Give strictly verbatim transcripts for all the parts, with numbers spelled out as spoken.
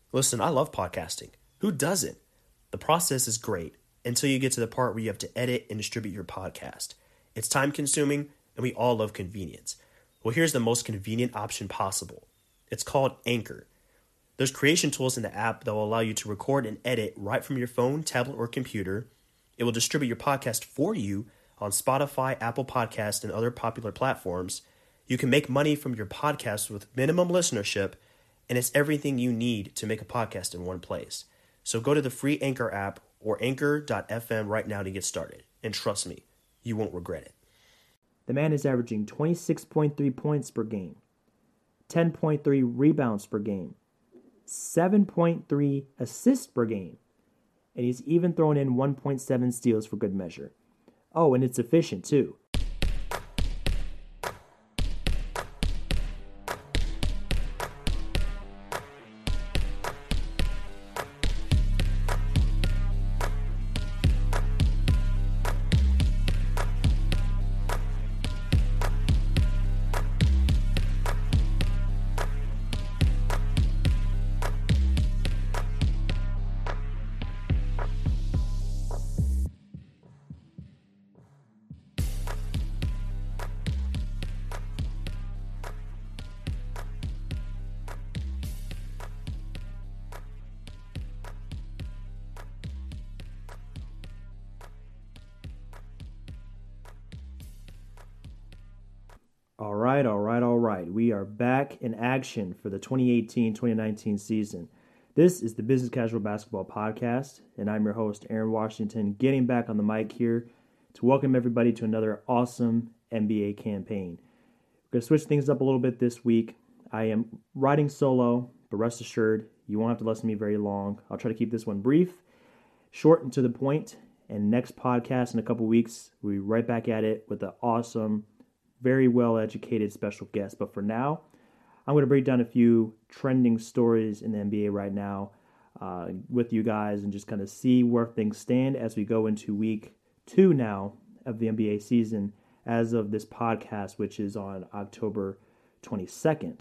Listen, I love podcasting. Who doesn't? The process is great until you get to the part where you have to edit and distribute your podcast. It's time consuming, and we all love convenience. Well, here's the most convenient option possible. It's called Anchor. There's creation tools in the app that will allow you to record and edit right from your phone, tablet, or computer. It will distribute your podcast for you on Spotify, Apple Podcasts, and other popular platforms. You can make money from your podcast with minimum listenership, and it's everything you need to make a podcast in one place. So go to the free Anchor app or anchor dot f m right now to get started. And trust me, you won't regret it. The man is averaging twenty-six point three points per game, ten point three rebounds per game, seven point three assists per game, and he's even thrown in one point seven steals for good measure. Oh, and it's efficient too. All right, all right, all right. We are back in action for the twenty eighteen twenty nineteen season. This is the Business Casual Basketball Podcast, and I'm your host, Aaron Washington, getting back on the mic here to welcome everybody to another awesome N B A campaign. We're going to switch things up a little bit this week. I am riding solo, but rest assured, you won't have to listen to me very long. I'll try to keep this one brief, short, and to the point. And next podcast in a couple weeks, we'll be right back at it with an awesome, very well-educated special guest. But for now, I'm going to break down a few trending stories in the N B A right now uh, with you guys and just kind of see where things stand as we go into week two now of the N B A season as of this podcast, which is on October twenty-second.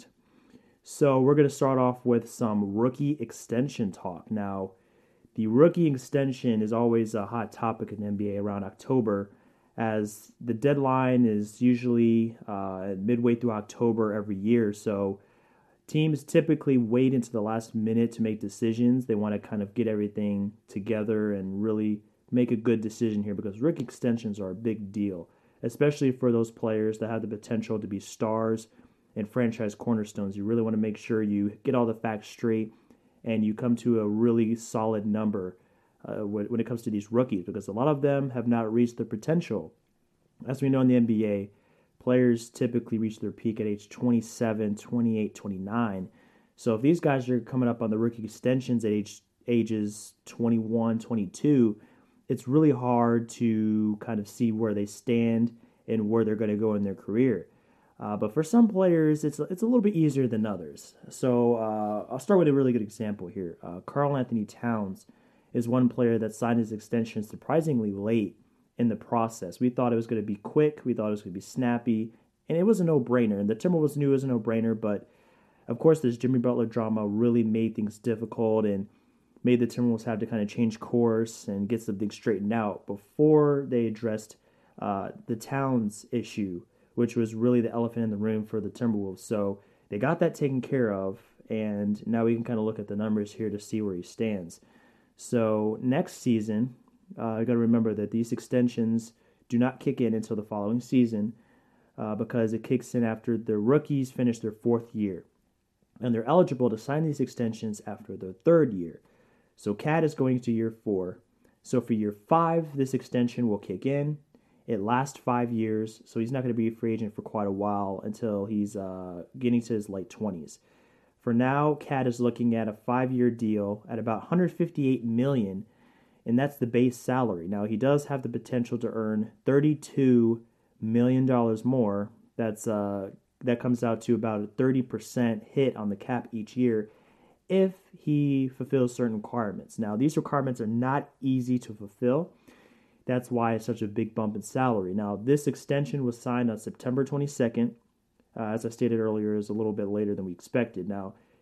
So we're going to start off with some rookie extension talk. Now, the rookie extension is always a hot topic in the N B A around October, as the deadline is usually uh, midway through October every year. So teams typically wait into the last minute to make decisions. They want to kind of get everything together and really make a good decision here, because rookie extensions are a big deal, especially for those players that have the potential to be stars and franchise cornerstones. You really want to make sure you get all the facts straight and you come to a really solid number Uh, when it comes to these rookies, because a lot of them have not reached their potential. As we know in the N B A, players typically reach their peak at age twenty-seven, twenty-eight, twenty-nine. So if these guys are coming up on the rookie extensions at age ages twenty-one, twenty-two, it's really hard to kind of see where they stand and where they're going to go in their career. Uh, but for some players, it's it's a little bit easier than others. So uh, I'll start with a really good example here. Uh, Karl Anthony Towns is one player that signed his extension surprisingly late in the process. We thought it was going to be quick. We thought it was going to be snappy. And it was a no-brainer. And the Timberwolves knew it was a no-brainer. But, of course, this Jimmy Butler drama really made things difficult and made the Timberwolves have to kind of change course and get some things straightened out before they addressed uh, the Towns issue, which was really the elephant in the room for the Timberwolves. So they got that taken care of. And now we can kind of look at the numbers here to see where he stands. So next season, uh, you got to remember that these extensions do not kick in until the following season uh, because it kicks in after the rookies finish their fourth year. And they're eligible to sign these extensions after their third year. So Cat is going to year four. So for year five, this extension will kick in. It lasts five years, so he's not going to be a free agent for quite a while until he's uh, getting to his late twenties. For now, Cat is looking at a five-year deal at about one hundred fifty-eight million dollars, and that's the base salary. Now, he does have the potential to earn thirty-two million dollars more. That's uh, that comes out to about a thirty percent hit on the cap each year if he fulfills certain requirements. Now, these requirements are not easy to fulfill. That's why it's such a big bump in salary. Now, this extension was signed on September twenty-second. Uh, as I stated earlier, is a little bit later than we expected. Now,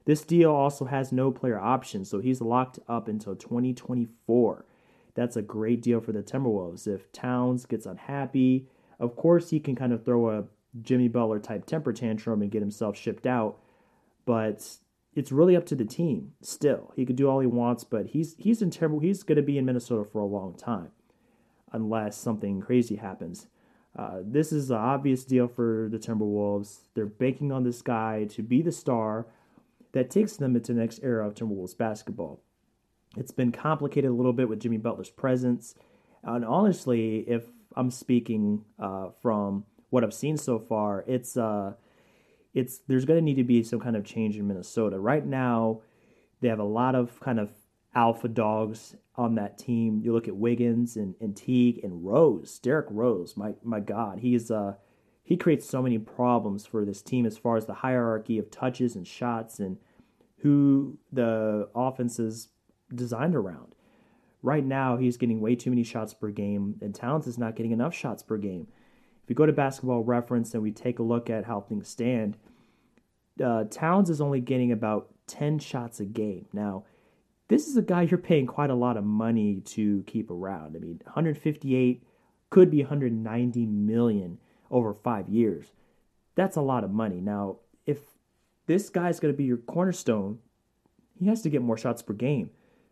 This deal also has no player options, so he's locked up until twenty twenty-four. That's a great deal for the Timberwolves. If Towns gets unhappy, of course he can kind of throw a Jimmy Butler type temper tantrum and get himself shipped out, but it's really up to the team. Still, he could do all he wants, but he's he's in Timber he's going to be in Minnesota for a long time, unless something crazy happens. Uh, this is an obvious deal for the Timberwolves. They're banking on this guy to be the star that takes them into the next era of Timberwolves basketball. It's been complicated a little bit with Jimmy Butler's presence. And honestly, if I'm speaking uh, from what I've seen so far, it's uh, it's there's going to need to be some kind of change in Minnesota. Right now, they have a lot of kind of alpha dogs on that team. You look at Wiggins and, and Teague and Rose, Derrick Rose. My my God, he's uh he creates so many problems for this team as far as the hierarchy of touches and shots and who the offense is designed around. Right now, he's getting way too many shots per game, and Towns is not getting enough shots per game. If you go to Basketball Reference and we take a look at how things stand, uh, Towns is only getting about ten shots a game. Now, this is a guy you're paying quite a lot of money to keep around. I mean, one hundred fifty-eight could be one hundred ninety million over five years. That's a lot of money. Now, if this guy's going to be your cornerstone, he has to get more shots per game.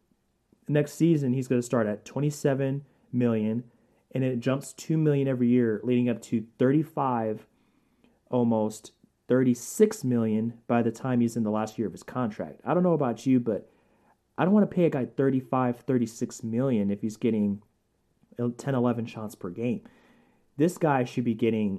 Next season, he's going to start at twenty-seven million, and it jumps two million every year, leading up to thirty-five, almost thirty-six million by the time he's in the last year of his contract. I don't know about you, but I don't want to pay a guy thirty-five, thirty-six million if he's getting ten, eleven shots per game. This guy should be getting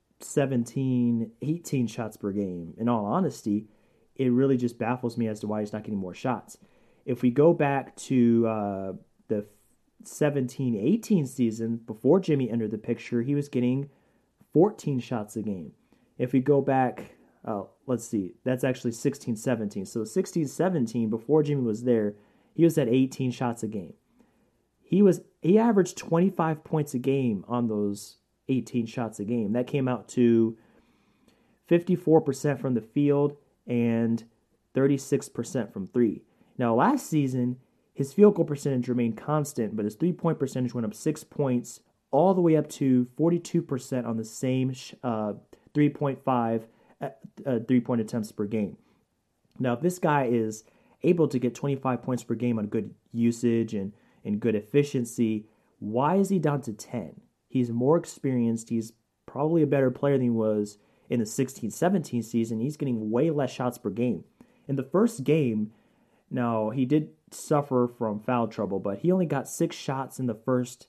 seventeen, eighteen shots per game. In all honesty, it really just baffles me as to why he's not getting more shots. If we go back to uh, the seventeen eighteen season, before Jimmy entered the picture, he was getting fourteen shots a game. If we go back, uh, let's see, that's actually sixteen seventeen. So sixteen seventeen, before Jimmy was there, he was at eighteen shots a game. He was he averaged twenty-five points a game on those eighteen shots a game. That came out to fifty-four percent from the field and thirty-six percent from three. Now, last season, his field goal percentage remained constant, but his three-point percentage went up six points all the way up to forty-two percent on the same uh, three point five uh, three-point attempts per game. Now, if this guy is able to get twenty-five points per game on good usage and, and good efficiency, why is he down to ten? He's more experienced. He's probably a better player than he was in the sixteen seventeen season. He's getting way less shots per game. In the first game, now he did suffer from foul trouble, but he only got six shots in the first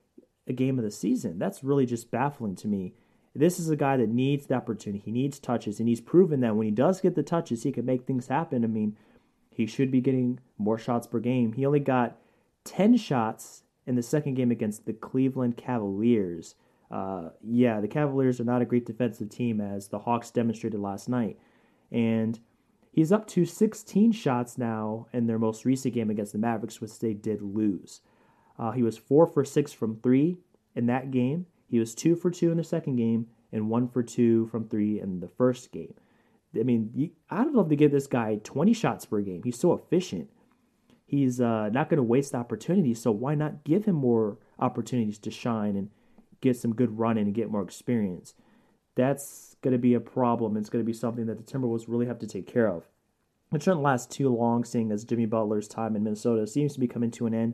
game of the season. That's really just baffling to me. This is a guy that needs the opportunity. He needs touches, and he's proven that when he does get the touches, he can make things happen. I mean, he should be getting more shots per game. He only got ten shots in the second game against the Cleveland Cavaliers. Uh, yeah, the Cavaliers are not a great defensive team, as the Hawks demonstrated last night. And he's up to sixteen shots now in their most recent game against the Mavericks, which they did lose. Uh, he was four for six from three in that game. He was two for two in the second game and one for two from three in the first game. I mean, you, I'd love to give this guy twenty shots per game. He's so efficient. He's uh, not going to waste opportunities, so why not give him more opportunities to shine and get some good running and get more experience? That's going to be a problem. It's going to be something that the Timberwolves really have to take care of. It shouldn't last too long, seeing as Jimmy Butler's time in Minnesota seems to be coming to an end.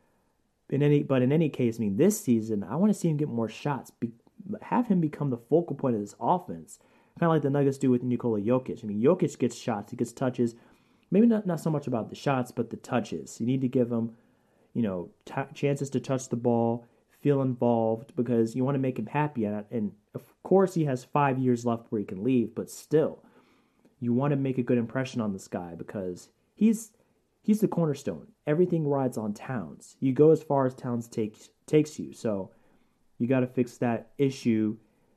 In any, but in any case, I mean, this season, I want to see him get more shots. Be, have him become the focal point of this offense, kind of like the Nuggets do with Nikola Jokic. I mean, Jokic gets shots, he gets touches. Maybe not, not so much about the shots, but the touches. You need to give him, you know, t- chances to touch the ball, feel involved, because you want to make him happy. And, and of course, he has five years left where he can leave, but still, you want to make a good impression on this guy because he's he's the cornerstone. Everything rides on Towns. You go as far as Towns takes takes you. So you got to fix that issue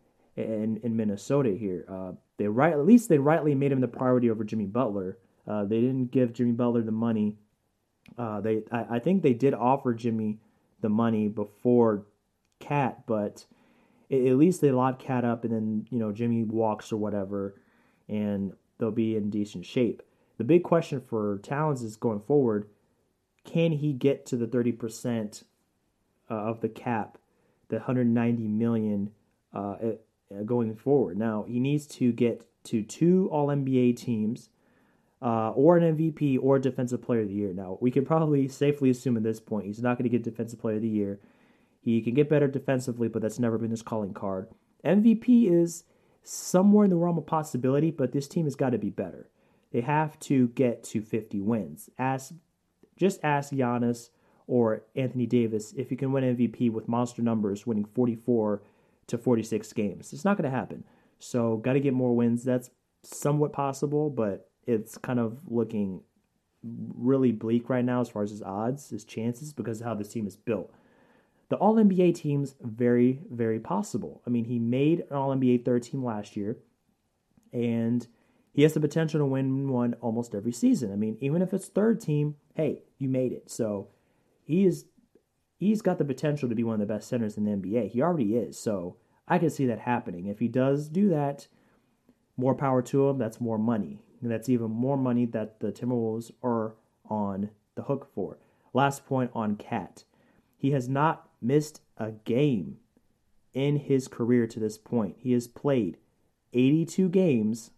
in in Minnesota here. Uh, they right at least they rightly made him the priority over Jimmy Butler. Uh, they didn't give Jimmy Butler the money. Uh, they I, I think they did offer Jimmy the money before Cat, but it, at least they locked Cat up, and then you know Jimmy walks or whatever, and they'll be in decent shape. The big question for Towns is going forward, can he get to the thirty percent uh, of the cap, the one hundred ninety million dollars uh, going forward? Now, he needs to get to two All N B A teams uh, or an M V P or Defensive Player of the Year. Now, we can probably safely assume at this point he's not going to get Defensive Player of the Year. He can get better defensively, but that's never been his calling card. M V P is somewhere in the realm of possibility, but this team has got to be better. They have to get to fifty wins. Ask, just ask Giannis or Anthony Davis if you can win M V P with monster numbers, winning forty-four to forty-six games. It's not going to happen. So got to get more wins. That's somewhat possible, but it's kind of looking really bleak right now as far as his odds, his chances, because of how this team is built. The All N B A team's very, very possible. I mean, he made an All N B A third team last year, and he has the potential to win one almost every season. I mean, even if it's third team, hey, you made it. So he is, he's got the potential to be one of the best centers in the N B A. He already is. So I can see that happening. If he does do that, more power to him. That's more money. And that's even more money that the Timberwolves are on the hook for. Last point on Cat. He has not missed a game in his career to this point. He has played eighty-two games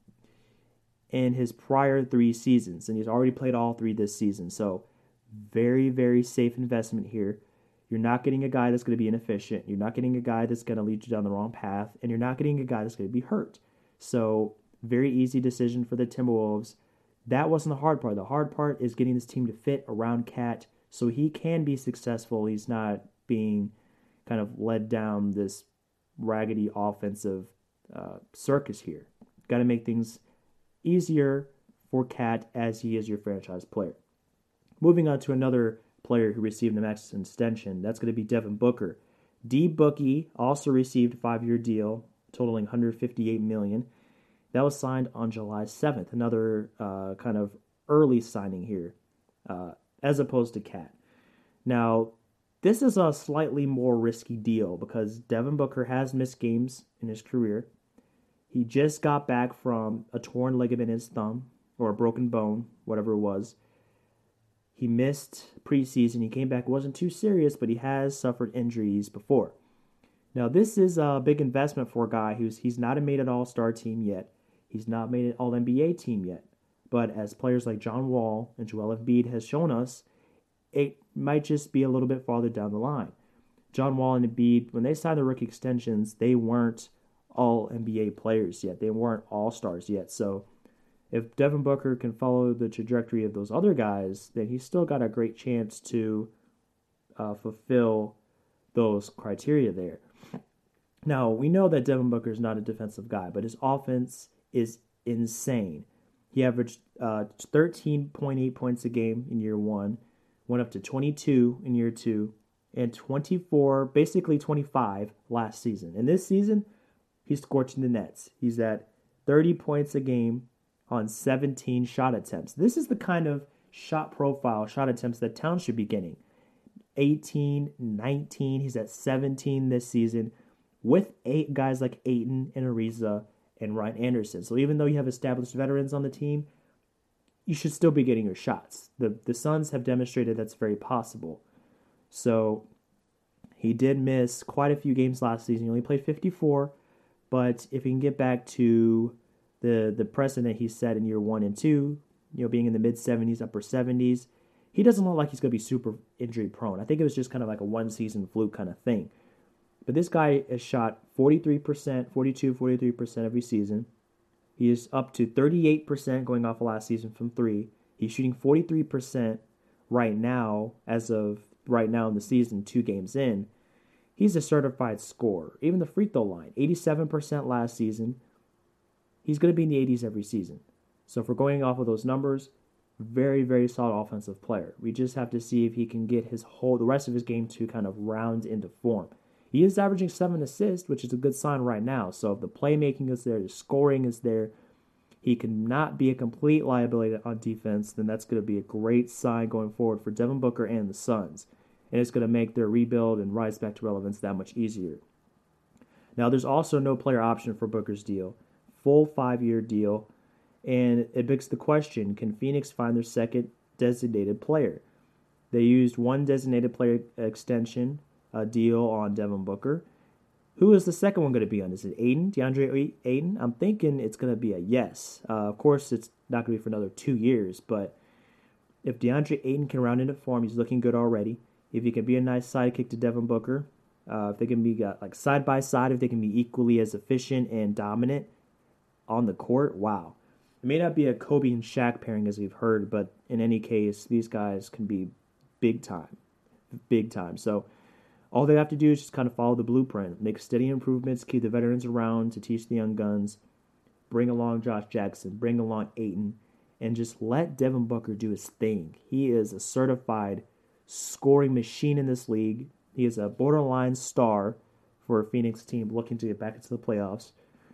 in his prior three seasons, and he's already played all three this season. So very, very safe investment here. You're not getting a guy that's going to be inefficient. You're not getting a guy that's going to lead you down the wrong path, and you're not getting a guy that's going to be hurt. So very easy decision for the Timberwolves. That wasn't the hard part. The hard part is getting this team to fit around Cat so he can be successful. He's not being kind of led down this raggedy offensive uh, circus here. Got to make things easier for Cat as he is your franchise player. Moving on to another player who received a max extension, that's going to be Devin Booker. D-Bookie also received a five-year deal totaling one hundred fifty-eight million dollars. That was signed on July seventh, another uh, kind of early signing here, uh, as opposed to Cat. Now, this is a slightly more risky deal because Devin Booker has missed games in his career. He just got back from a torn ligament in his thumb, or a broken bone, whatever it was. He missed preseason. He came back. It wasn't too serious, but he has suffered injuries before. Now, this is a big investment for a guy who's he's not made an all-star team yet. He's not made an all N B A team yet. But as players like John Wall and Joel Embiid has shown us, it might just be a little bit farther down the line. John Wall and Embiid, when they signed the rookie extensions, they weren't all N B A players yet. They weren't all-stars yet. So if Devin Booker can follow the trajectory of those other guys, then he's still got a great chance to uh, fulfill those criteria there. Now, we know that Devin Booker is not a defensive guy, but his offense is insane. He averaged uh, thirteen point eight points a game in year one, went up to twenty-two in year two, and twenty-four, basically twenty-five last season. And this season, he's scorching the nets. He's at thirty points a game on seventeen shot attempts. This is the kind of shot profile, shot attempts that Towns should be getting. eighteen, nineteen, he's at seventeen this season with eight guys like Ayton and Ariza and Ryan Anderson. So even though you have established veterans on the team, you should still be getting your shots. The the Suns have demonstrated that's very possible. So he did miss quite a few games last season. He only played fifty-four, but if he can get back to the the precedent he set in year one and two, you know, being in the mid-seventies, upper seventies, he doesn't look like he's going to be super injury prone. I think it was just kind of like a one-season fluke kind of thing. But this guy has shot forty-three percent, forty-two, forty-three percent every season. He is up to thirty-eight percent going off of last season from three. He's shooting forty-three percent right now, as of right now in the season, two games in. He's a certified scorer. Even the free throw line, eighty-seven percent last season. He's going to be in the eighties every season. So if we're going off of those numbers, very, very solid offensive player. We just have to see if he can get his whole, the rest of his game to kind of round into form. He is averaging seven assists, which is a good sign right now. So if the playmaking is there, the scoring is there, he cannot be a complete liability on defense, then that's going to be a great sign going forward for Devin Booker and the Suns. And it's going to make their rebuild and rise back to relevance that much easier. Now, there's also no player option for Booker's deal. Full five-year deal. And it begs the question, can Phoenix find their second designated player? They used one designated player extension uh, deal on Devin Booker. Who is the second one going to be on? Is it Ayton, DeAndre Ayton? I'm thinking it's going to be a yes. Uh, of course, it's not going to be for another two years, but if DeAndre Ayton can round into form, he's looking good already. If he can be a nice sidekick to Devin Booker, uh, if they can be uh, like side by side, if they can be equally as efficient and dominant on the court, wow. It may not be a Kobe and Shaq pairing as we've heard, but in any case, these guys can be big time, big time. So all they have to do is just kind of follow the blueprint, make steady improvements, keep the veterans around to teach the young guns, bring along Josh Jackson, bring along Ayton, and just let Devin Booker do his thing. He is a certified scoring machine in this league. He is a borderline star for a Phoenix team looking to get back into the playoffs.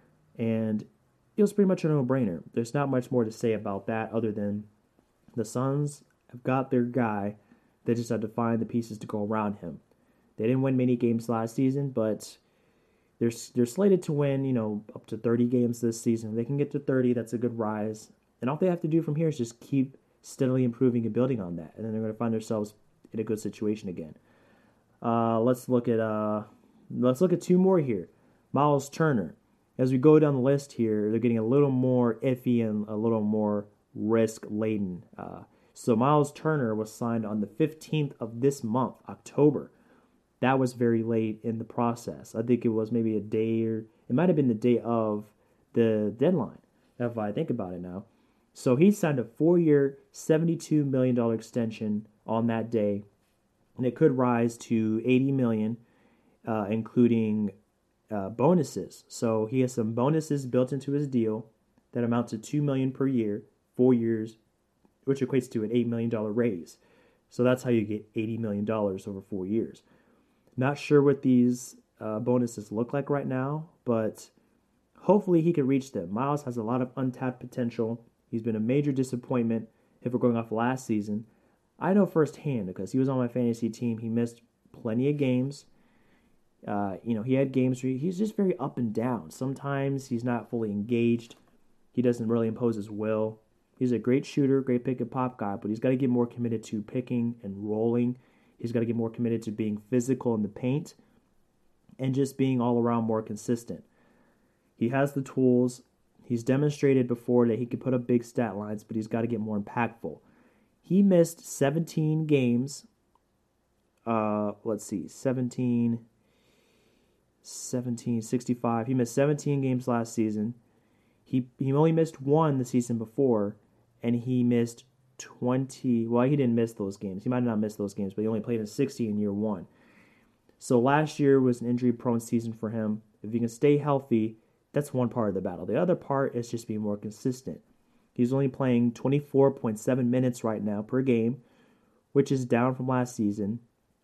And it was pretty much a no-brainer. There's not much more to say about that other than the Suns have got their guy. They just have to find the pieces to go around him. They didn't win many games last season, but they're, they're slated to win, you know, up to thirty games this season. If they can get to thirty, that's a good rise. And all they have to do from here is just keep steadily improving and building on that. And then they're going to find themselves in a good situation again. Uh, let's look at uh, let's look at two more here. Miles Turner. As we go down the list here, they're getting a little more iffy and a little more risk-laden. Uh, so Miles Turner was signed on the fifteenth of this month, October. That was very late in the process. I think it was maybe a day or it might have been the day of the deadline, if I think about it now. So he signed a four-year, seventy-two million dollars extension on that day, and it could rise to eighty million dollars, uh, including uh, bonuses. So he has some bonuses built into his deal that amount to two million dollars per year, four years, which equates to an eight million dollars raise. So that's how you get eighty million dollars over four years. Not sure what these uh, bonuses look like right now, but hopefully he can reach them. Miles has a lot of untapped potential. He's been a major disappointment if we're going off last season. I know firsthand because he was on my fantasy team. He missed plenty of games. Uh, you know, he had games where he's just very up and down. Sometimes he's not fully engaged. He doesn't really impose his will. He's a great shooter, great pick and pop guy, but he's got to get more committed to picking and rolling. He's got to get more committed to being physical in the paint and just being all around more consistent. He has the tools. He's demonstrated before that he can put up big stat lines, but he's got to get more impactful. He missed seventeen games. Uh, let's see, seventeen, seventeen, sixty-five. He missed seventeen games last season. He he only missed one the season before, and he missed twenty. Well, he didn't miss those games. He might not miss those games, but he only played in sixty in year one. So last year was an injury-prone season for him. If he can stay healthy, that's one part of the battle. The other part is just being more consistent. He's only playing twenty-four point seven minutes right now per game, which is down from last season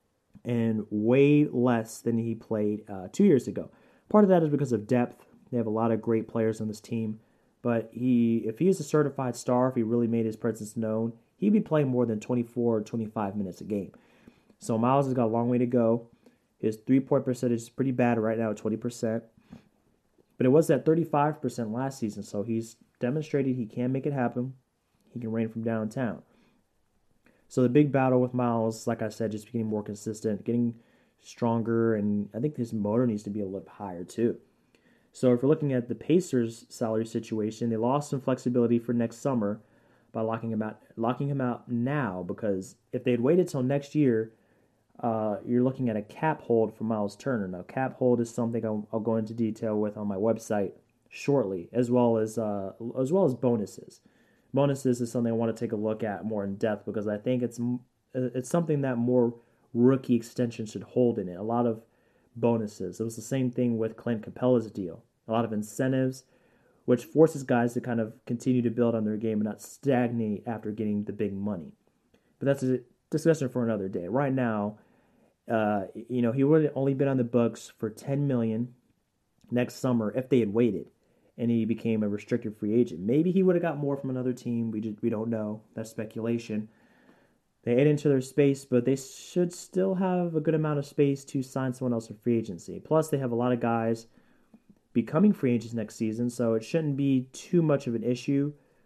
and way less than he played uh, two years ago. Part of that is because of depth. They have a lot of great players on this team. But he, if he is a certified star, if he really made his presence known, he'd be playing more than twenty-four or twenty-five minutes a game. So Miles has got a long way to go. His three-point percentage is pretty bad right now at twenty percent. But it was at thirty-five percent last season, so he's demonstrated he can make it happen. He can rain from downtown. So the big battle with Miles, like I said, just getting more consistent, getting stronger, and I think his motor needs to be a little higher too. So if we're looking at the Pacers' salary situation, they lost some flexibility for next summer by locking him out, locking him out now, because if they'd waited till next year, uh, you're looking at a cap hold for Miles Turner. Now, cap hold is something I'll, I'll go into detail with on my website shortly, as well as uh, as well as bonuses. Bonuses is something I want to take a look at more in depth because I think it's it's something that more rookie extensions should hold in it. A lot of bonuses. It was the same thing with Clint Capella's deal. A lot of incentives, which forces guys to kind of continue to build on their game and not stagnate after getting the big money. But that's a discussion for another day. Right now, uh, you know, he would have only been on the books for ten million dollars next summer if they had waited, and he became a restricted free agent. Maybe he would have got more from another team. We just, we don't know. That's speculation. They ate into their space, but they should still have a good amount of space to sign someone else for free agency. Plus, they have a lot of guys becoming free agents next season, so it shouldn't be too much of an issue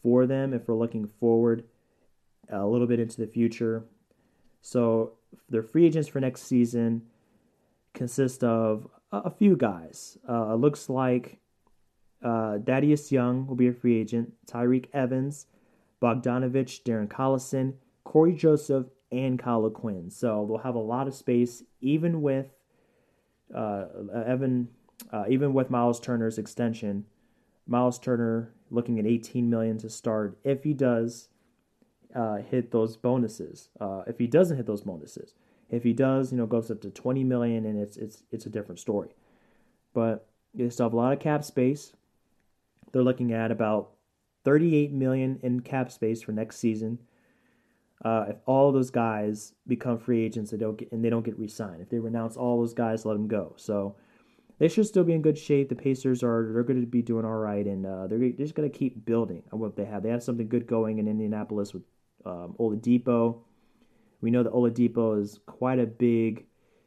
for them if we're looking forward a little bit into the future. So their free agents for next season consist of a few guys. Uh, it looks like uh, Thaddeus Young will be a free agent, Tyreek Evans, Bogdanovich, Darren Collison, Corey Joseph, and Kyle Quinn. So they'll have a lot of space, even with uh, Evan, uh, even with Miles Turner's extension. Miles Turner looking at eighteen million dollars to start if he does uh, hit those bonuses. Uh, if he doesn't hit those bonuses, if he does, you know, goes up to twenty million dollars, and it's it's it's a different story. But they still have a lot of cap space. They're looking at about thirty-eight million dollars in cap space for next season. Uh, if all those guys become free agents, they don't get, and they don't get re-signed. If they renounce all those guys, let them go. So they should still be in good shape. The Pacers are they're going to be doing all right, and uh, they're, they're just going to keep building on what they have. They have something good going in Indianapolis with um, Oladipo. We know that Oladipo is quite a big,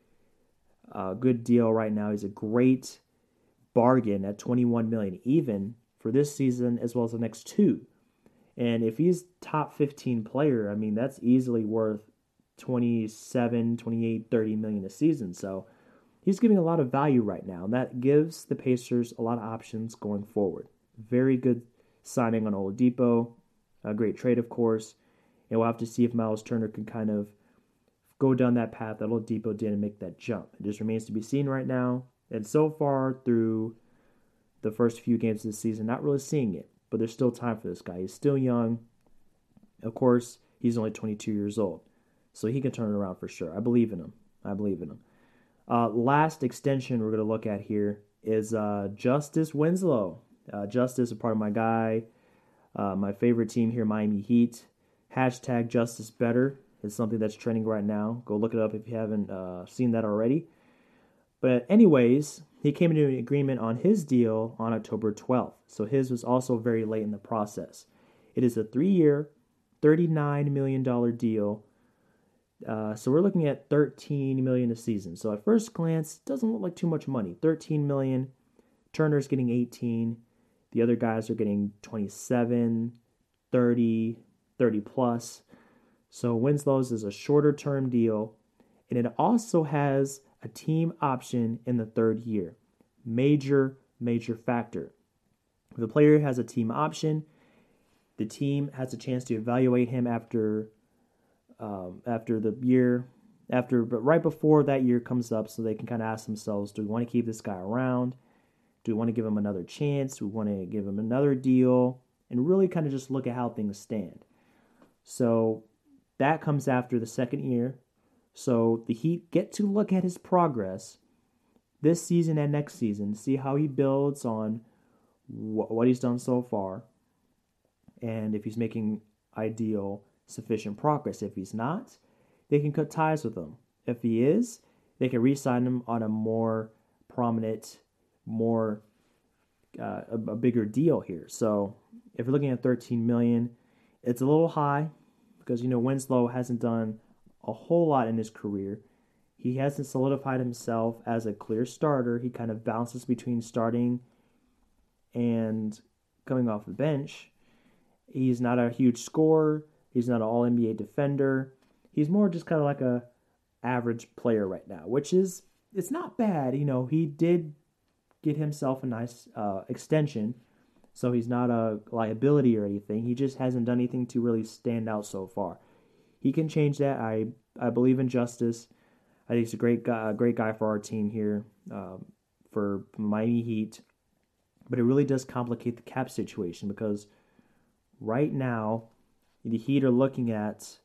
uh, good deal right now. He's a great bargain at twenty-one million dollars, even for this season as well as the next two. And if he's top fifteen player, I mean, that's easily worth twenty-seven, twenty-eight, thirty million a season. So he's giving a lot of value right now. And that gives the Pacers a lot of options going forward. Very good signing on Oladipo. A great trade, of course. And we'll have to see if Miles Turner can kind of go down that path that Oladipo did and make that jump. It just remains to be seen right now. And so far through the first few games of the season, not really seeing it. But there's still time for this guy. He's still young. Of course, he's only twenty-two years old. So he can turn it around for sure. I believe in him. I believe in him. Uh, last extension we're going to look at here is uh, Justice Winslow. Uh, Justice, a part of my guy, uh, my favorite team here, Miami Heat. Hashtag Justice Better is something that's trending right now. Go look it up if you haven't uh, seen that already. But anyways, he came into an agreement on his deal on October twelfth. So his was also very late in the process. It is a three-year, thirty-nine million dollars deal. Uh, so we're looking at thirteen million dollars a season. So at first glance, it doesn't look like too much money. thirteen million dollars. Turner's getting eighteen. The other guys are getting twenty-seven, thirty, thirty plus. So Winslow's is a shorter term deal. And it also has a team option in the third year. Major, major factor. If a player has a team option, the team has a chance to evaluate him after um, after the year, after but right before that year comes up, so they can kind of ask themselves, do we want to keep this guy around? Do we want to give him another chance? Do we want to give him another deal? And really kind of just look at how things stand. So that comes after the second year. So the Heat get to look at his progress this season and next season, see how he builds on wh- what he's done so far, and if he's making ideal, sufficient progress. If he's not, they can cut ties with him. If he is, they can re-sign him on a more prominent, more uh, a, a bigger deal here. So if you're looking at thirteen million dollars, it's a little high because, you know, Winslow hasn't done a whole lot in his career. He hasn't solidified himself as a clear starter. He kind of bounces between starting and coming off the bench. He's not a huge scorer. He's not an all N B A defender. He's more just kind of like a average player right now, which is, it's not bad. You know, he did get himself a nice uh, extension, so he's not a liability or anything. He just hasn't done anything to really stand out so far. He can change that. I, I believe in Justice. I think he's a great guy, a great guy for our team here, um, for Miami Heat. But it really does complicate the cap situation because right now the Heat are looking at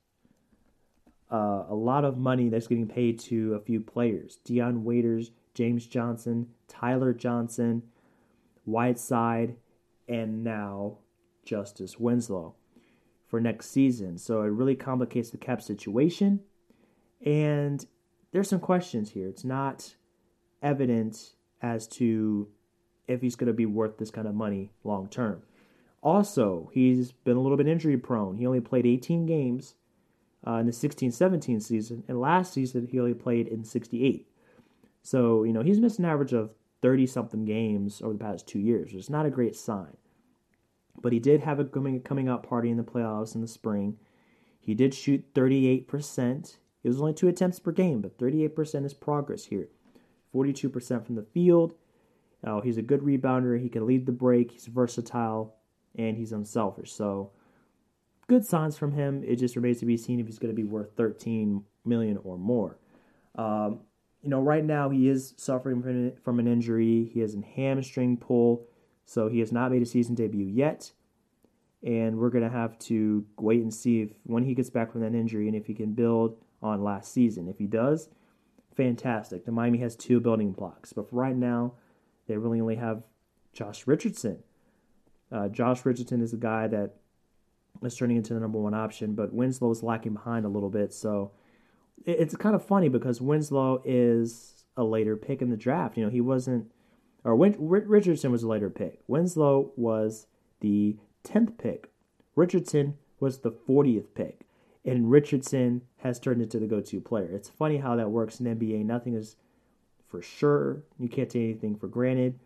uh, a lot of money that's getting paid to a few players: Dion Waiters, James Johnson, Tyler Johnson, Whiteside, and now Justice Winslow for next season. So it really complicates the cap situation. And there's some questions here. It's not evident as to if he's going to be worth this kind of money long term. Also, he's been a little bit injury prone. He only played eighteen games uh, in the sixteen seventeen season, and last season he only played in sixty-eight. So, you know, he's missed an average of thirty-something games over the past two years, which is not a great sign. But he did have a coming, coming out party in the playoffs in the spring. He did shoot thirty-eight percent. It was only two attempts per game, but thirty-eight percent is progress here. forty-two percent from the field. Uh, he's a good rebounder. He can lead the break. He's versatile, and he's unselfish. So good signs from him. It just remains to be seen if he's going to be worth thirteen million dollars or more. Um, you know, right now he is suffering from, from an injury. He has a hamstring pull, so he has not made a season debut yet. And we're going to have to wait and see if when he gets back from that injury and if he can build on last season. If he does, fantastic. The Miami has two building blocks. But for right now, they really only have Josh Richardson. Uh, Josh Richardson is a guy that is turning into the number one option, but Winslow is lacking behind a little bit. So it, it's kind of funny because Winslow is a later pick in the draft. You know, he wasn't, or Win, Richardson was a later pick. Winslow was the tenth pick. Richardson was the fortieth pick. And Richardson has turned into the go-to player. It's funny how that works in N B A. Nothing is for sure. You can't take anything for granted.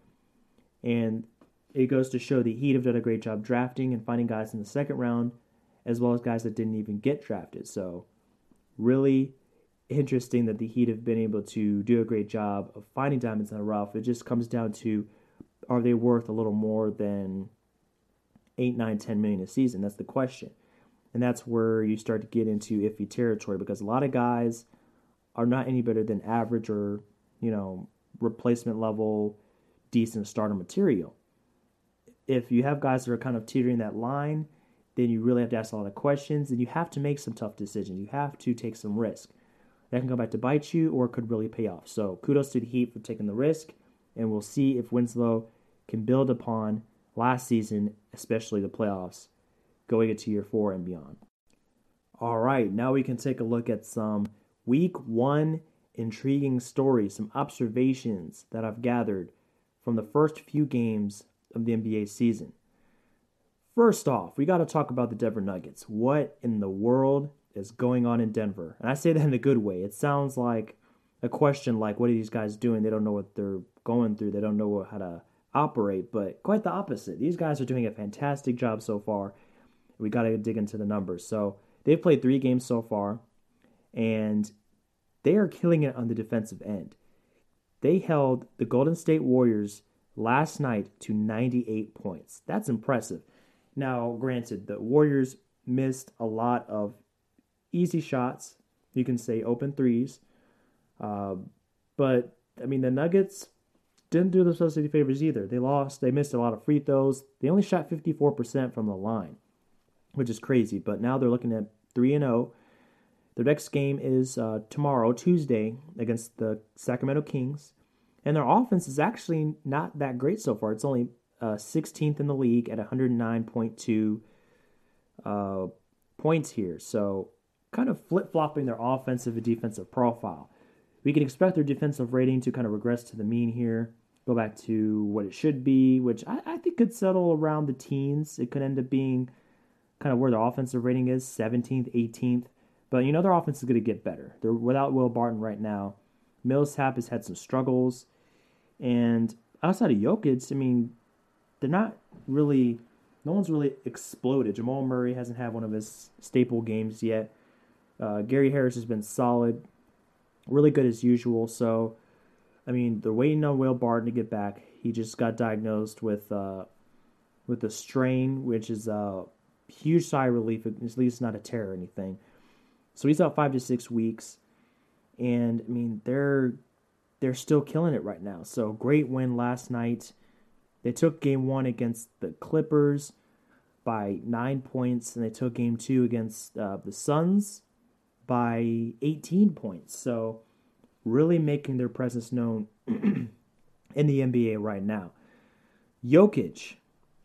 And it goes to show the Heat have done a great job drafting and finding guys in the second round, as well as guys that didn't even get drafted. So really interesting that the Heat have been able to do a great job of finding diamonds in the rough. It just comes down to, are they worth a little more than eight, nine, ten million a season? That's the question. And that's where you start to get into iffy territory because a lot of guys are not any better than average or, you know, replacement level, decent starter material. If you have guys that are kind of teetering that line, then you really have to ask a lot of questions and you have to make some tough decisions. You have to take some risk. That can go back to bite you or it could really pay off. So kudos to the Heat for taking the risk, and we'll see if Winslow can build upon last season, especially the playoffs, going into year four and beyond. All right, now we can take a look at some week one intriguing stories, some observations that I've gathered from the first few games of the N B A season. First off, we got to talk about the Denver Nuggets. What in the world is going on in Denver? And I say that in a good way. It sounds like a question like, what are these guys doing? They don't know what they're going through. They don't know how to operate, but quite the opposite. These guys are doing a fantastic job so far. We got to dig into the numbers. So they've played three games so far, and they are killing it on the defensive end. They held the Golden State Warriors last night to ninety-eight points. That's impressive. Now, granted, the Warriors missed a lot of easy shots. You can say open threes. Uh, but, I mean, the Nuggets didn't do themselves any favors either. They lost. They missed a lot of free throws. They only shot fifty-four percent from the line, which is crazy. But now they're looking at three and oh. Their next game is uh, tomorrow, Tuesday, against the Sacramento Kings. And their offense is actually not that great so far. It's only uh, sixteenth in the league at one hundred nine point two uh, points here. So kind of flip-flopping their offensive and defensive profile. We can expect their defensive rating to kind of regress to the mean here, go back to what it should be, which I, I think could settle around the teens. It could end up being kind of where their offensive rating is, seventeenth, eighteenth. But, you know, their offense is going to get better. They're without Will Barton right now. Millsap has had some struggles. And outside of Jokic, I mean, they're not really, no one's really exploded. Jamal Murray hasn't had one of his staple games yet. Uh, Gary Harris has been solid, really good as usual. So, I mean, they're waiting on Will Barton to get back. He just got diagnosed with uh, with a strain, which is a huge sigh of relief. At least not a tear or anything. So he's out five to six weeks. And, I mean, they're they're still killing it right now. So great win last night. They took game one against the Clippers by nine points, and they took game two against uh, the Suns by eighteen points. So really making their presence known in the N B A right now. Jokic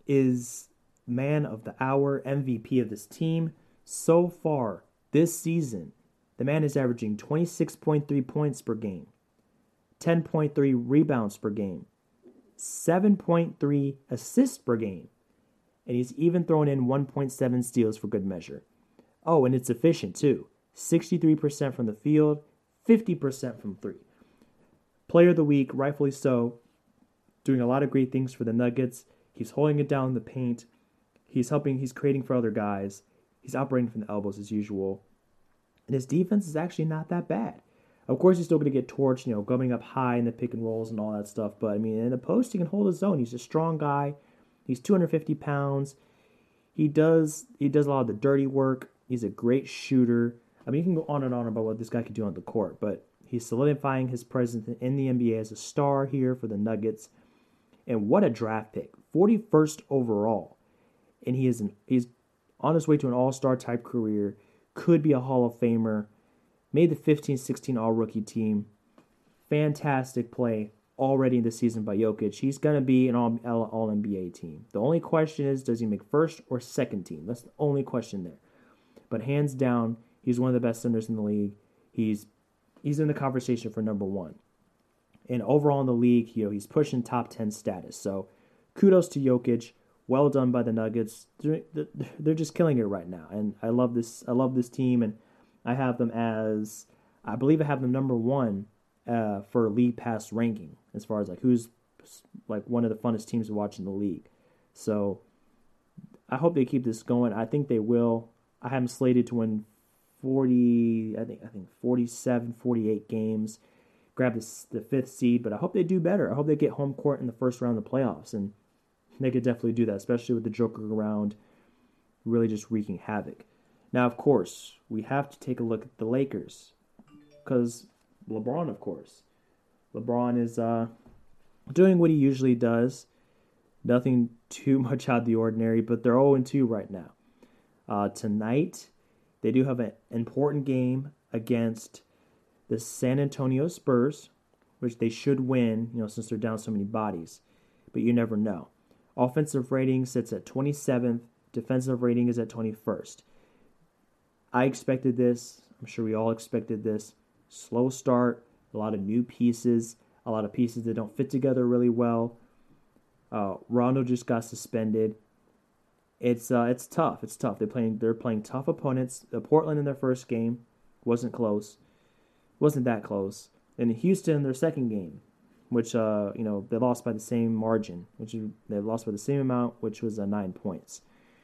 is man of the hour, M V P of this team. So far this season, the man is averaging twenty-six point three points per game, ten point three rebounds per game, seven point three assists per game, and he's even thrown in one point seven steals for good measure. Oh, and it's efficient too. sixty-three percent from the field, fifty percent from three. Player of the week, rightfully so, doing a lot of great things for the Nuggets. He's holding it down in the paint. He's helping, he's creating for other guys. He's operating from the elbows as usual. And his defense is actually not that bad. Of course, he's still going to get torched, you know, going up high in the pick and rolls and all that stuff. But, I mean, in the post, he can hold his own. He's a strong guy. He's two hundred fifty pounds. He does he does a lot of the dirty work. He's a great shooter. I mean, you can go on and on about what this guy could do on the court. But he's solidifying his presence in the N B A as a star here for the Nuggets. And what a draft pick. forty-first overall. And he is an, he's on his way to an all-star type career. Could be a Hall of Famer. Made the fifteen sixteen All-Rookie team. Fantastic play already in the season by Jokic. He's going to be an all, all N B A team. The only question is, does he make first or second team? That's the only question there. But hands down, he's one of the best centers in the league. He's he's in the conversation for number one. And overall in the league, you know, he's pushing top ten status. So kudos to Jokic. Well done by the Nuggets. They're, they're just killing it right now. And I love this. I love this team. And I have them as, I believe I have them number one uh, for league pass ranking as far as like who's like one of the funnest teams to watch in the league. So I hope they keep this going. I think they will. I have them slated to win forty, I think I think forty-seven, forty-eight games. Grab this, the fifth seed, but I hope they do better. I hope they get home court in the first round of the playoffs, and they could definitely do that, especially with the Joker around, really just wreaking havoc. Now, of course, we have to take a look at the Lakers, because LeBron, of course. LeBron is uh, doing what he usually does. Nothing too much out of the ordinary, but they're oh and two right now. Uh, tonight, they do have an important game against the San Antonio Spurs, which they should win, you know, since they're down so many bodies. But you never know. Offensive rating sits at twenty-seventh. Defensive rating is at twenty-first. I expected this. I'm sure we all expected this. Slow start, a lot of new pieces, a lot of pieces that don't fit together really well. Uh, Rondo just got suspended. It's uh, it's tough. It's tough. They're playing. They're playing tough opponents. Uh, Portland in their first game wasn't close. Wasn't that close. And Houston in their second game, which uh, you know they lost by the same margin, which they lost by the same amount, which was uh, nine points.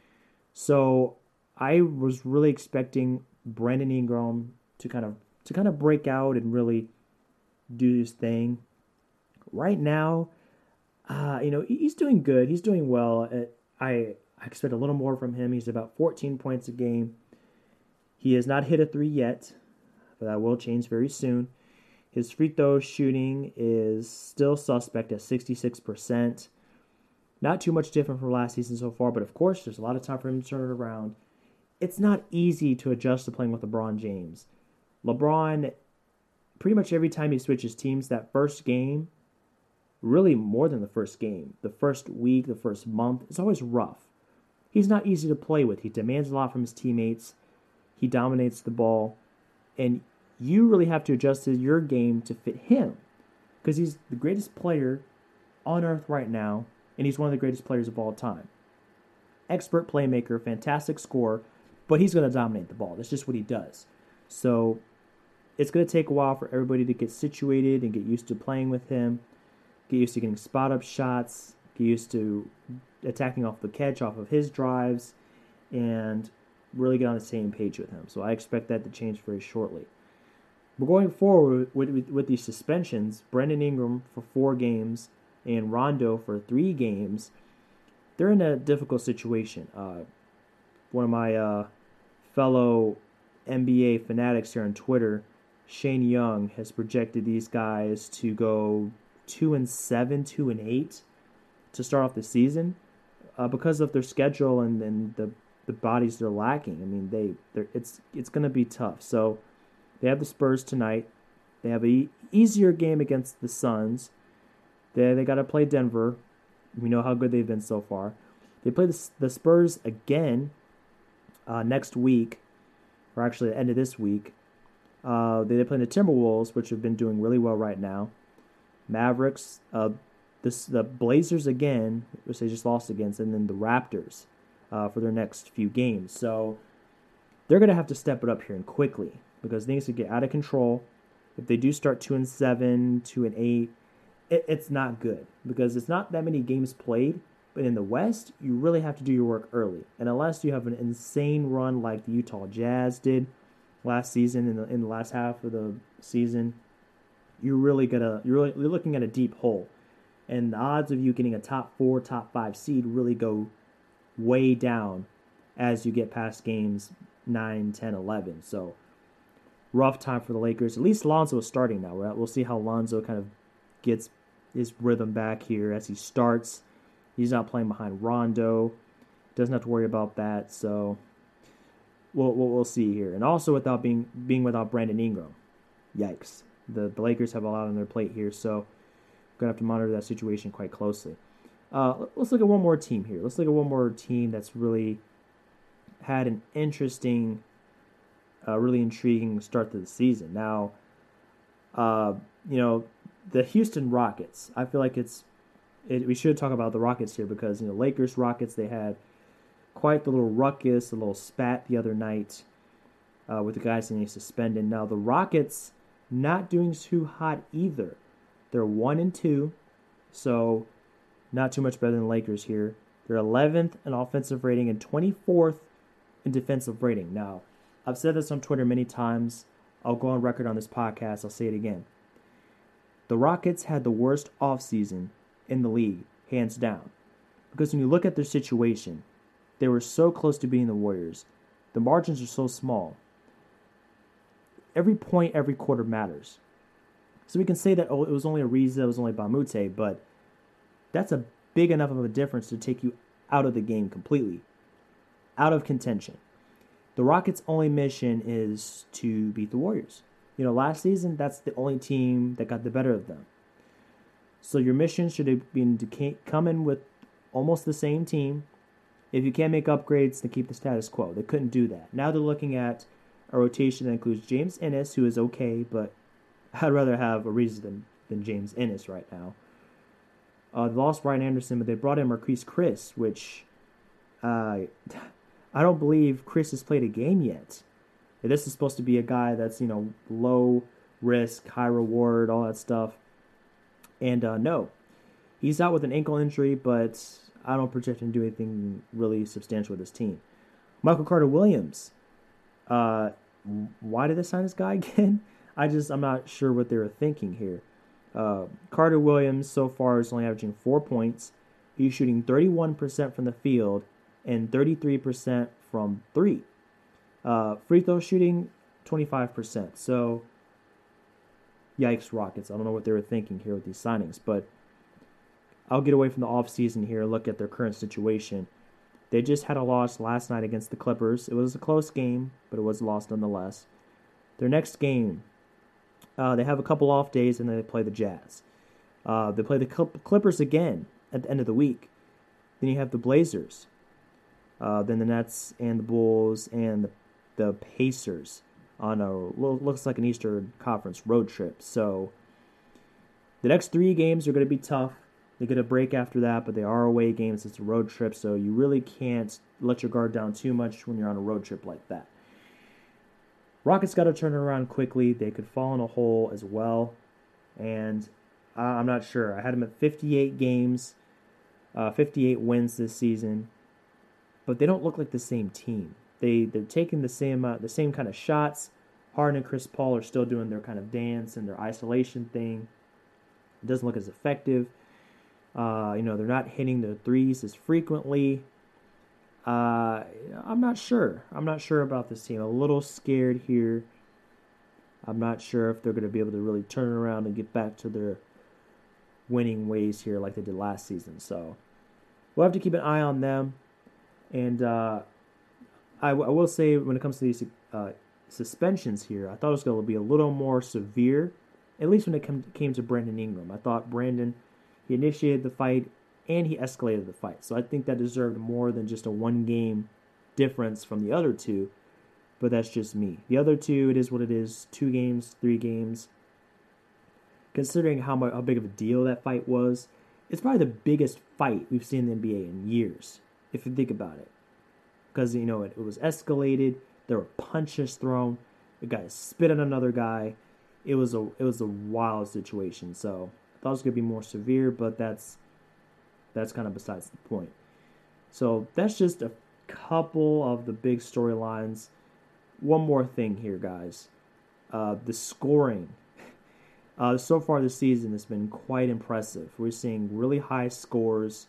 So I was really expecting Brandon Ingram to kind of to kind of break out and really do his thing. Right now, uh, you know he's doing good. He's doing well. I I expect a little more from him. He's about fourteen points a game. He has not hit a three yet, but that will change very soon. His free throw shooting is still suspect at sixty-six percent. Not too much different from last season so far, but of course, there's a lot of time for him to turn it around. It's not easy to adjust to playing with LeBron James. LeBron, pretty much every time he switches teams, that first game, really more than the first game, the first week, the first month, it's always rough. He's not easy to play with. He demands a lot from his teammates. He dominates the ball. And you really have to adjust your game to fit him, because he's the greatest player on earth right now, and he's one of the greatest players of all time. Expert playmaker, fantastic scorer, but he's going to dominate the ball. That's just what he does. So it's going to take a while for everybody to get situated and get used to playing with him, get used to getting spot-up shots, get used to attacking off the catch, off of his drives, and really get on the same page with him. So I expect that to change very shortly. But going forward with, with, with these suspensions, Brandon Ingram for four games and Rondo for three games, they're in a difficult situation. Uh, one of my uh, fellow N B A fanatics here on Twitter, Shane Young, has projected these guys to go two and seven, two and eight to start off the season uh, because of their schedule and, and the the bodies they're lacking. I mean, they they're, it's it's going to be tough. So they have the Spurs tonight. They have a easier game against the Suns. They they got to play Denver. We know how good they've been so far. They play the, the Spurs again uh, next week, or actually the end of this week. Uh, they, they play the Timberwolves, which have been doing really well right now. Mavericks, uh, this the Blazers again, which they just lost against, and then the Raptors uh, for their next few games. So they're going to have to step it up here and quickly, because things could get out of control. If they do start two and seven, two and eight, it, it's not good, because it's not that many games played. But in the West, you really have to do your work early. And unless you have an insane run like the Utah Jazz did last season, in the in the last half of the season, you're really gonna you're really you're looking at a deep hole. And the odds of you getting a top four, top five seed really go way down as you get past games nine, ten, eleven. So rough time for the Lakers. At least Lonzo is starting now. Right? We'll see how Lonzo kind of gets his rhythm back here as he starts. He's not playing behind Rondo. Doesn't have to worry about that. So we'll we'll, we'll see here. And also without being being without Brandon Ingram. Yikes. The, the Lakers have a lot on their plate here. So we're going to have to monitor that situation quite closely. Uh, let's look at one more team here. Let's look at one more team that's really had an interesting, uh, really intriguing start to the season. Now, uh, you know, the Houston Rockets. I feel like it's It, we should talk about the Rockets here because, you know, Lakers, Rockets, they had quite the little ruckus, a little spat the other night uh, with the guys getting suspended. Now, the Rockets not doing too hot either. They're one and two, so not too much better than the Lakers here. They're eleventh in offensive rating and twenty-fourth in defensive rating. Now, I've said this on Twitter many times. I'll go on record on this podcast. I'll say it again. The Rockets had the worst offseason in the league, hands down. Because when you look at their situation, they were so close to being the Warriors. The margins are so small. Every point, every quarter matters. So we can say that, oh, it was only Ariza, it was only Bamute, but that's a big enough of a difference to take you out of the game completely, out of contention. The Rockets' only mission is to beat the Warriors. You know, last season, that's the only team that got the better of them. So your mission should have been to come in with almost the same team. If you can't make upgrades, then keep the status quo. They couldn't do that. Now they're looking at a rotation that includes James Ennis, who is okay, but I'd rather have Ariza than, than James Ennis right now. Uh, they lost Ryan Anderson, but they brought in Marquise Chris, which uh, I don't believe Chris has played a game yet. This is supposed to be a guy that's, you know, low risk, high reward, all that stuff. And uh, no, he's out with an ankle injury, but I don't project him to do anything really substantial with his team. Michael Carter-Williams. Uh, why did they sign this guy again? I just, I'm not sure what they were thinking here. Uh, Carter-Williams so far is only averaging four points. He's shooting thirty-one percent from the field and thirty-three percent from three. Uh, free throw shooting, twenty-five percent. So, yikes, Rockets. I don't know what they were thinking here with these signings, but I'll get away from the offseason here, look at their current situation. They just had a loss last night against the Clippers. It was a close game, but it was a loss nonetheless. Their next game, uh, they have a couple off days, and then they play the Jazz. Uh, they play the Clippers again at the end of the week. Then you have the Blazers. Uh, then the Nets and the Bulls and the, the Pacers on a looks like an Eastern Conference road trip. So the next three games are going to be tough. They get a break after that, but they are away games. It's a road trip, so you really can't let your guard down too much when you're on a road trip like that. Rockets got to turn it around quickly. They could fall in a hole as well, and uh, I'm not sure. I had them at fifty-eight games, uh, fifty-eight wins this season, but they don't look like the same team. They they're taking the same uh, the same kind of shots. Harden and Chris Paul are still doing their kind of dance and their isolation thing. It doesn't look as effective. Uh, you know, they're not hitting their threes as frequently. Uh, I'm not sure. I'm not sure about this team. A little scared here. I'm not sure if they're going to be able to really turn around and get back to their winning ways here like they did last season. So we'll have to keep an eye on them. And uh, I, w- I will say when it comes to these uh, suspensions here, I thought it was going to be a little more severe, at least when it come, came to Brandon Ingram. I thought Brandon... He initiated the fight, and he escalated the fight. So I think that deserved more than just a one-game difference from the other two. But that's just me. The other two, it is what it is. Two games, three games. Considering how much, how big of a deal that fight was, it's probably the biggest fight we've seen in the N B A in years, if you think about it. Because, you know, it, it was escalated. There were punches thrown. A guy spit on another guy. It was a it was a wild situation. So... thought it was going to be more severe, but that's that's kind of besides the point. So that's just a couple of the big storylines. One more thing here, guys. Uh, the scoring. Uh, so far this season has been quite impressive. We're seeing really high scores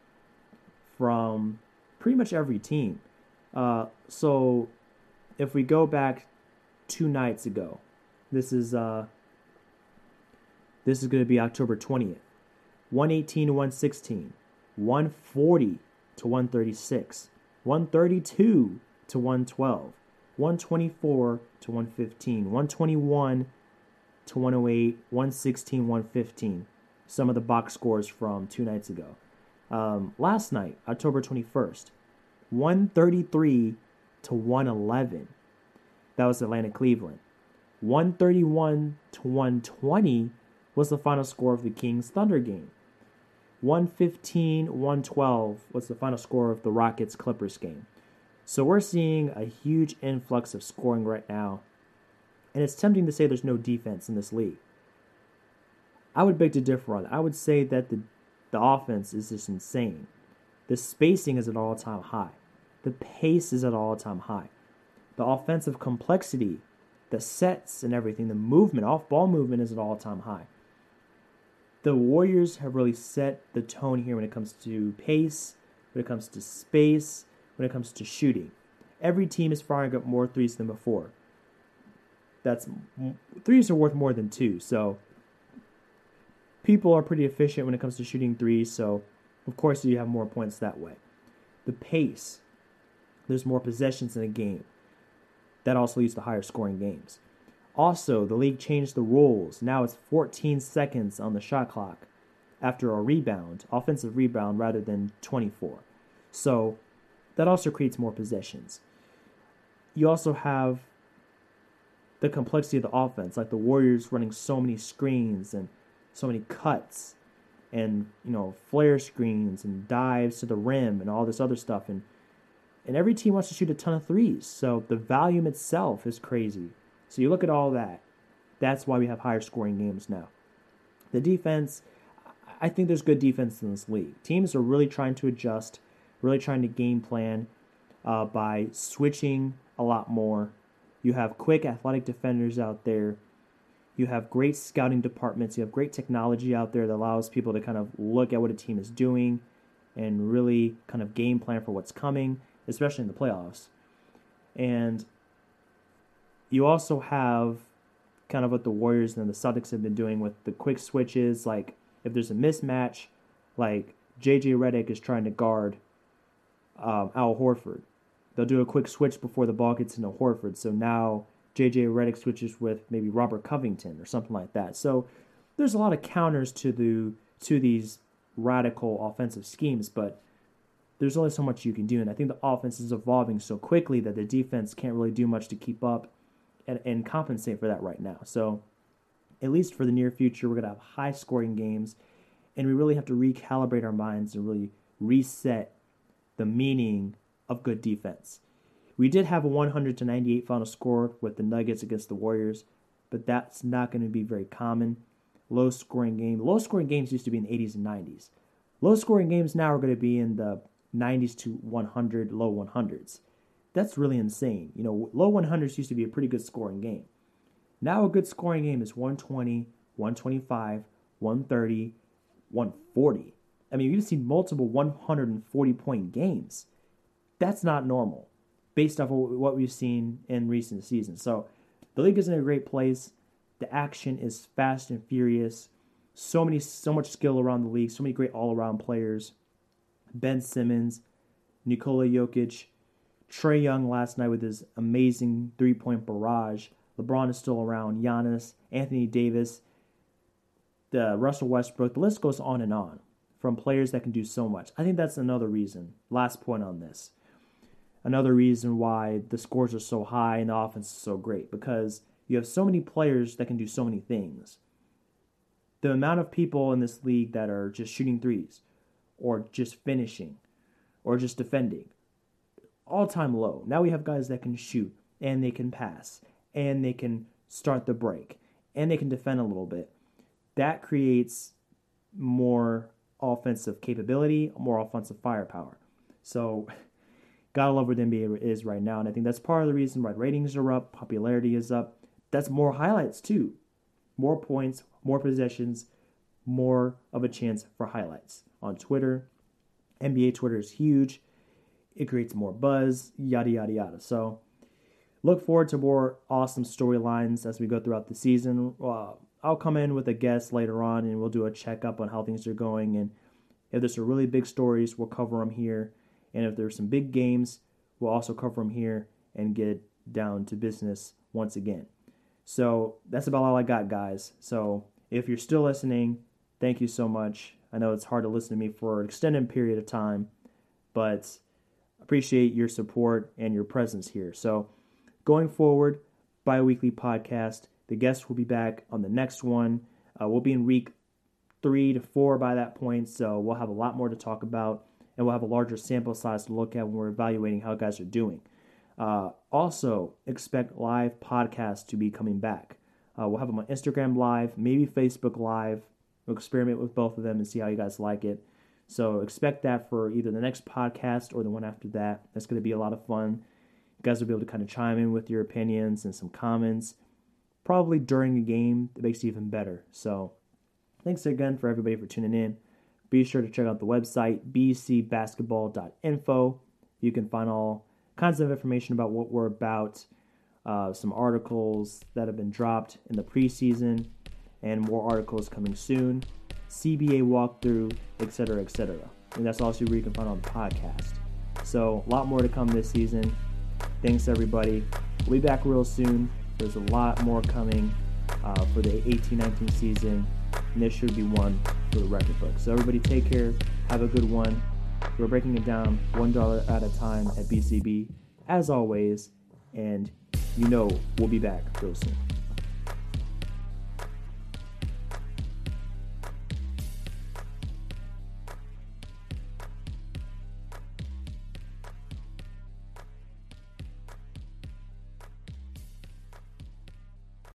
from pretty much every team. Uh, so if we go back two nights ago, this is uh, this is going to be October twentieth. one eighteen to one sixteen, one forty to one thirty-six, one thirty-two to one twelve, one twenty-four to one fifteen, one twenty-one to one oh eight, one sixteen, one fifteen. Some of the box scores from two nights ago. Um, last night, October twenty-first, one thirty-three to one eleven. That was Atlanta Cleveland. one thirty-one to one twenty was the final score of the Kings Thunder game. one fifteen, one twelve was the final score of the Rockets Clippers game. So we're seeing a huge influx of scoring right now. And it's tempting to say there's no defense in this league. I would beg to differ on that. I would say that the, the offense is just insane. The spacing is at an all-time high. The pace is at an all-time high. The offensive complexity, the sets and everything, the movement, off-ball movement is at an all-time high. The Warriors have really set the tone here when it comes to pace, when it comes to space, when it comes to shooting. Every team is firing up more threes than before. That's threes are worth more than two, so people are pretty efficient when it comes to shooting threes, so of course you have more points that way. The pace, there's more possessions in a game. That also leads to higher scoring games. Also, the league changed the rules. Now it's fourteen seconds on the shot clock after a rebound, offensive rebound, rather than twenty-four. So that also creates more possessions. You also have the complexity of the offense, like the Warriors running so many screens and so many cuts and, you know, flare screens and dives to the rim and all this other stuff. And, and every team wants to shoot a ton of threes. So the volume itself is crazy. So you look at all that. That's why we have higher scoring games now. The defense, I think there's good defense in this league. Teams are really trying to adjust, really trying to game plan uh, by switching a lot more. You have quick athletic defenders out there. You have great scouting departments. You have great technology out there that allows people to kind of look at what a team is doing and really kind of game plan for what's coming, especially in the playoffs. And you also have kind of what the Warriors and the Celtics have been doing with the quick switches. Like if there's a mismatch, like J J Redick is trying to guard um, Al Horford. They'll do a quick switch before the ball gets into Horford. So now J J Redick switches with maybe Robert Covington or something like that. So there's a lot of counters to the to these radical offensive schemes, but there's only so much you can do. And I think the offense is evolving so quickly that the defense can't really do much to keep up and, and compensate for that right now. So at least for the near future, we're going to have high scoring games, and we really have to recalibrate our minds and really reset the meaning of good defense. We did have a one hundred to ninety-eight final score with the Nuggets against the Warriors, but that's not going to be very common. Low scoring game. Low scoring games used to be in the eighties and nineties. Low scoring games now are going to be in the nineties to one hundred, low one hundreds. That's really insane. You know, low one hundreds used to be a pretty good scoring game. Now a good scoring game is one twenty, one twenty-five, one thirty, one forty. I mean, you've seen multiple one hundred forty point games. That's not normal based off of what we've seen in recent seasons. So the league is in a great place. The action is fast and furious. So many, so much skill around the league. So many great all-around players. Ben Simmons, Nikola Jokic, Trae Young last night with his amazing three-point barrage. LeBron is still around. Giannis, Anthony Davis, the Russell Westbrook. The list goes on and on from players that can do so much. I think that's another reason. Last point on this. Another reason why the scores are so high and the offense is so great, because you have so many players that can do so many things. The amount of people in this league that are just shooting threes or just finishing or just defending, all-time low. Now we have guys that can shoot and they can pass and they can start the break and they can defend a little bit. That creates more offensive capability, more offensive firepower. So, gotta love where the N B A is right now, and I think that's part of the reason why ratings are up, popularity is up. That's more highlights too. More points, more possessions, more of a chance for highlights. On Twitter, N B A Twitter is huge. It creates more buzz, yada, yada, yada. So look forward to more awesome storylines as we go throughout the season. Uh, I'll come in with a guest later on, and we'll do a checkup on how things are going. And if there's some really big stories, we'll cover them here. And if there's some big games, we'll also cover them here and get down to business once again. So that's about all I got, guys. So if you're still listening, thank you so much. I know it's hard to listen to me for an extended period of time, but appreciate your support and your presence here. So going forward, bi-weekly podcast. The guests will be back on the next one. Uh, we'll be in week three to four by that point, so we'll have a lot more to talk about, and we'll have a larger sample size to look at when we're evaluating how guys are doing. Uh, also, expect live podcasts to be coming back. Uh, we'll have them on Instagram Live, maybe Facebook Live. We'll experiment with both of them and see how you guys like it. So expect that for either the next podcast or the one after that. That's going to be a lot of fun. You guys will be able to kind of chime in with your opinions and some comments. Probably during the game, it makes it even better. So thanks again for everybody for tuning in. Be sure to check out the website, b c basketball dot info. You can find all kinds of information about what we're about, uh, some articles that have been dropped in the preseason, and more articles coming soon, C B A walkthrough, et cetera, et cetera. And that's also where you can find on the podcast. So a lot more to come this season. Thanks, everybody. We'll be back real soon. There's a lot more coming uh, for the eighteen nineteen season, and this should be one for the record book. So everybody take care. Have a good one. We're breaking it down one dollar at a time at B C B, as always, and you know we'll be back real soon.